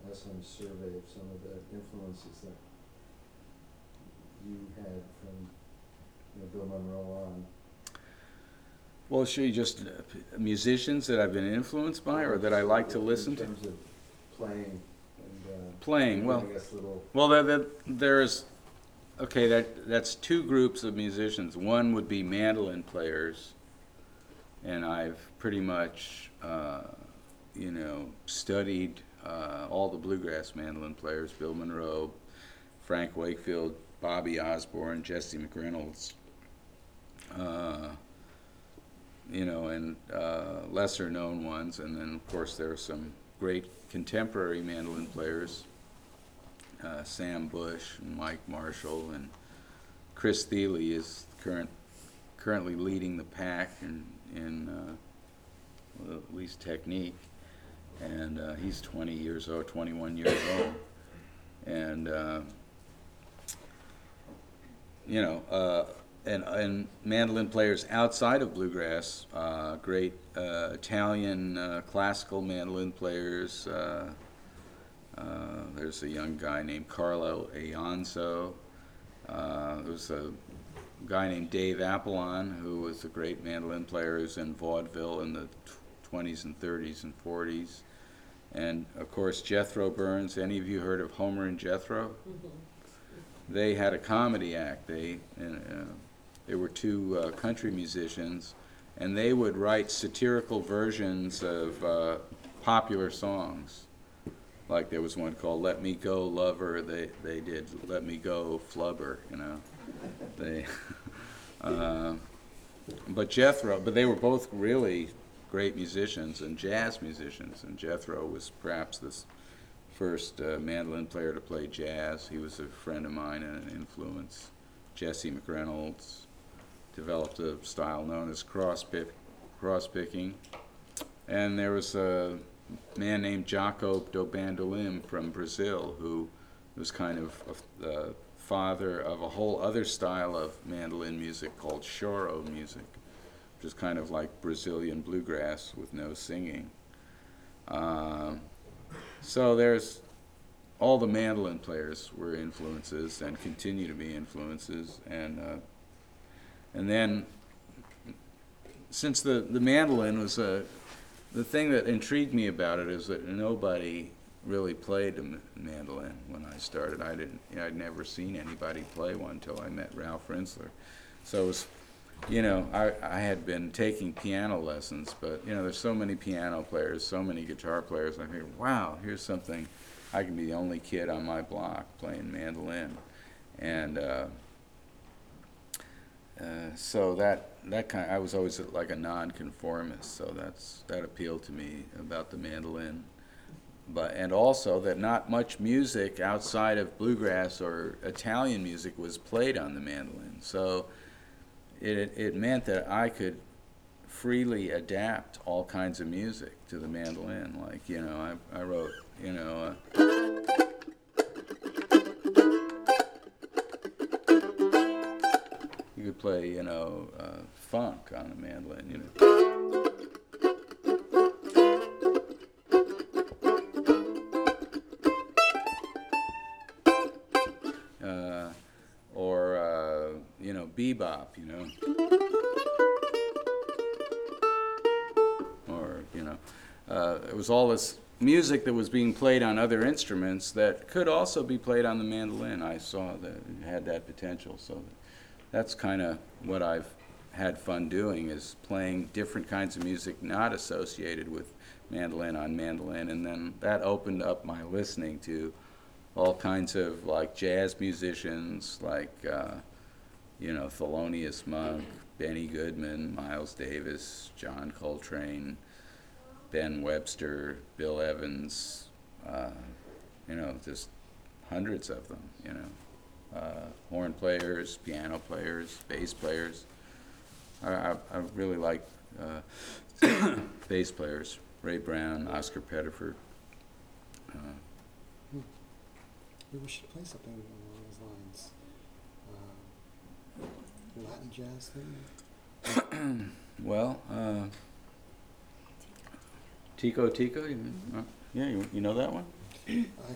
has some survey of some of the influences that you had from, Bill Monroe on. Well, should you just musicians that I've been influenced by, or that I like to listen to? In terms of playing and Playing, well, I guess little. well, there's okay. That's two groups of musicians. One would be mandolin players, and I've pretty much, studied all the bluegrass mandolin players: Bill Monroe, Frank Wakefield, Bobby Osborne, Jesse McReynolds. Uh, and lesser known ones. And then, of course, there are some great contemporary mandolin players, Sam Bush and Mike Marshall, and Chris Thiele is currently leading the pack in well, at least technique. And he's 20 years old, 21 years old. And, and mandolin players outside of bluegrass, great Italian classical mandolin players. There's a young guy named Carlo Aonzo. There's a guy named Dave Apollon, who was a great mandolin player who's in vaudeville in the 20s and 30s and 40s. And, of course, Jethro Burns. Any of you heard of Homer and Jethro? They had a comedy act. They were two country musicians, and they would write satirical versions of popular songs. Like there was one called "Let Me Go, Lover." They did "Let Me Go, Flubber." They, but they were both really great musicians and jazz musicians. And Jethro was perhaps the first mandolin player to play jazz. He was a friend of mine and an influence. Jesse McReynolds developed a style known as cross-picking. And there was a man named Jaco do Bandolim from Brazil who was kind of the father of a whole other style of mandolin music called choro music, which is kind of like Brazilian bluegrass with no singing. So there's all the mandolin players were influences and continue to be influences, and then since the mandolin was the thing that intrigued me about it is that nobody really played the mandolin when I started. I'd never seen anybody play one until I met Ralph Rinzler. So it was, I had been taking piano lessons, but there's so many piano players, so many guitar players. I figured, wow, here's something. I can be the only kid on my block playing mandolin, and so that kind. I was always like a nonconformist, so that appealed to me about the mandolin. And also that not much music outside of bluegrass or Italian music was played on the mandolin. So it meant that I could freely adapt all kinds of music to the mandolin. Like, I wrote, you could play, funk on the mandolin, or bebop, or it was all this music that was being played on other instruments that could also be played on the mandolin. I saw that it had that potential, so that's kind of what I've had fun doing, is playing different kinds of music not associated with mandolin on mandolin, and then that opened up my listening to all kinds of like jazz musicians like Thelonious Monk, Benny Goodman, Miles Davis, John Coltrane, Ben Webster, Bill Evans, just hundreds of them, horn players, piano players, bass players. I really like bass players, Ray Brown, Oscar Pettiford. Maybe we should play something along those lines. Latin jazz thing? Well, Tico Tico, yeah, you know that one? Aye.